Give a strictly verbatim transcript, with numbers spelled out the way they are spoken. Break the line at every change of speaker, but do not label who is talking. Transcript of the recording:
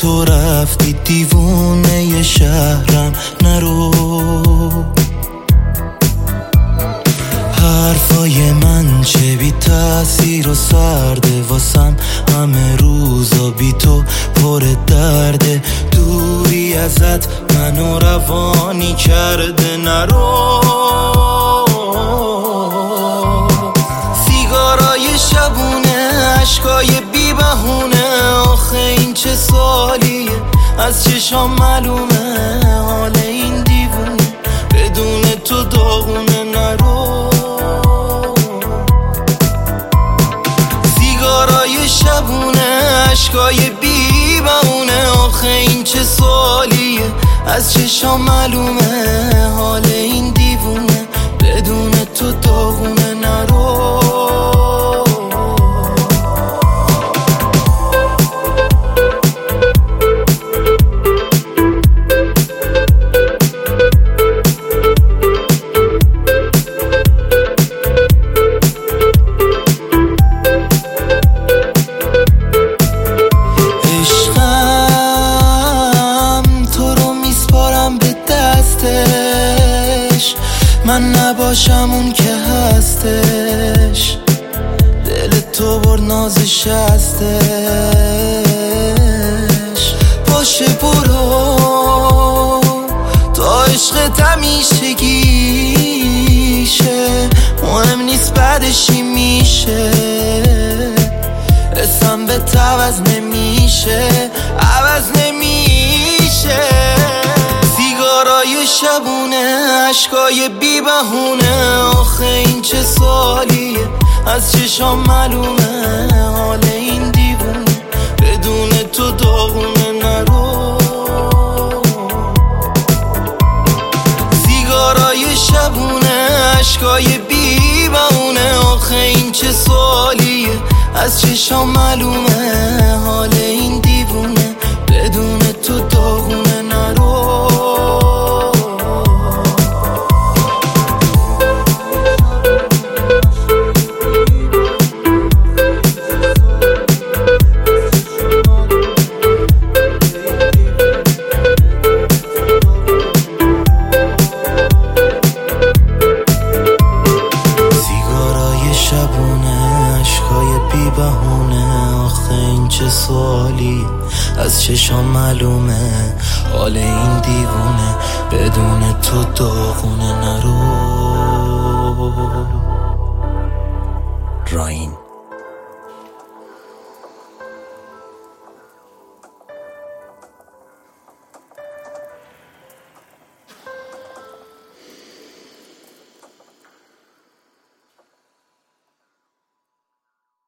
تو رفتی دیوونه ی شهرم نرو. حرفای من چه بی تأثیر و سرده واسم، همه روزا بی تو پر درده. دوری ازت منو روانی کرده نرو. سیگارای شبونه، عشقای بی بهونه، آخه این چه سالیه از چشام معلومه. حال این دیوونه بدون تو داغونه نرو. سیگارای شبونه، عشقای بی بهونه، آخه این چه سالیه از چشام معلومه. حال این دیوونه بدون تو داغونه نرو. من نباشم اون که هستش، دل تو بر نازش هستش. باشه برو تا عشقت همیشگیشه، مهم نیست بعدشی میشه. اسم به عوض نمیشه، عوض نمیشه. سیگارای شبونه، عشقای بی بهونه، آخه این چه سالیه از چشام معلومه. حال این دیوونه بدون تو داغونه نرو. سیگارای شبونه، عشقای بی بهونه، آخه این چه سالیه از چشام معلومه. حال این دیوونه بدون تو داغونه نرو. آخه این چه سوالی از چشام معلومه. حال این دیوونه بدون تو داغونه نرو. راین